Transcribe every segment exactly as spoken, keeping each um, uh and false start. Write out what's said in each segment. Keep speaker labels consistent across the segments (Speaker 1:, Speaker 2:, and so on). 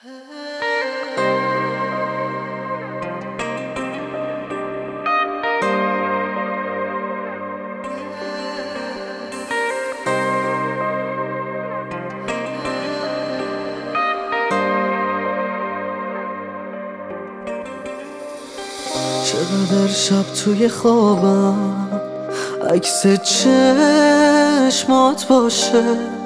Speaker 1: چقدر شب توی خوابم عکس چشمات باشه،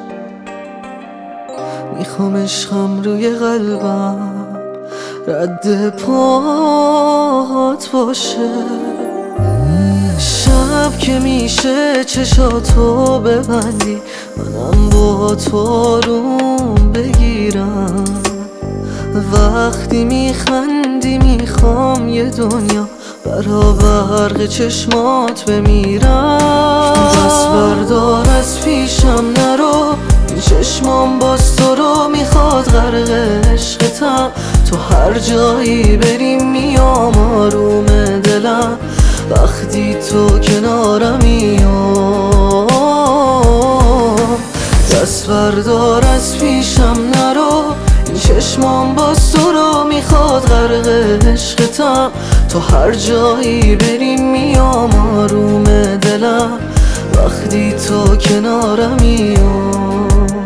Speaker 1: میخوام عشقم روی قلبم رد پات باشه. شب که میشه چشاتو ببندی، منم با تو آروم بگیرم. وقتی میخندی میخوام یه دنیا برا برق چشمات بمیرم. دست بردار از پیشم نرو، این چشمام باز تو رو میخواد غرق عشقتم. تو هر جایی بریم میام آروم دلم، وقتی تو کنارم میام. دست بردار از پیشم نرو، این چشمام باز تو رو میخواد غرق عشقتم. تو هر جایی بریم میام آروم دلم، وقتی تو کنارم میام.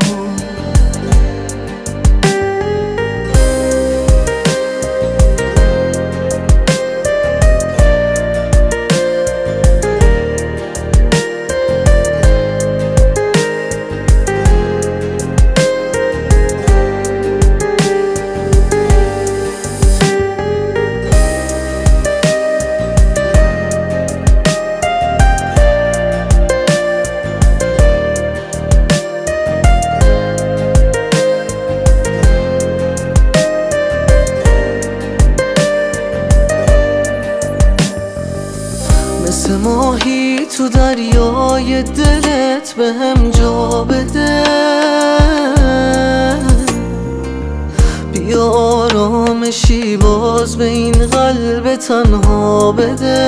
Speaker 1: مثل ماهی تو دریای دلت به هم جا بده. بیا آرامشی باز به این قلب تنها بده.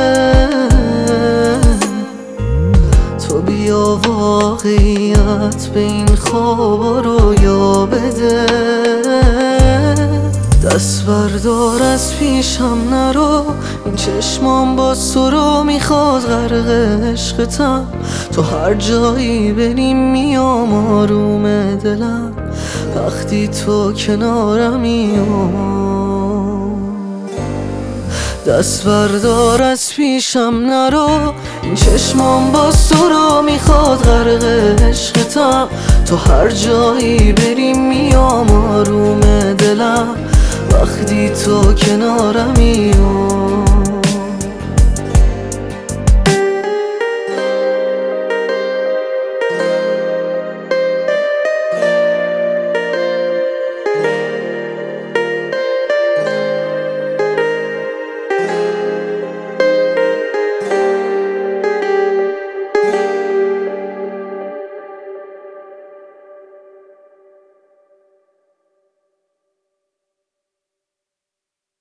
Speaker 1: تو بیا واقعیت به این خواب و رویا بده. دست بردار از پیشم نرو، این چشمام باز تو رو میخواد غرق عشقتم. تو هر جایی بریم میام آروم دلم، وقتی تو کنارم میام. دست بردار از پیشم نرو، این چشمام باز تو رو میخواد غرق عشقتم. تو هر جایی بریم میام آروم دلم، وقتی تو کنارم میام.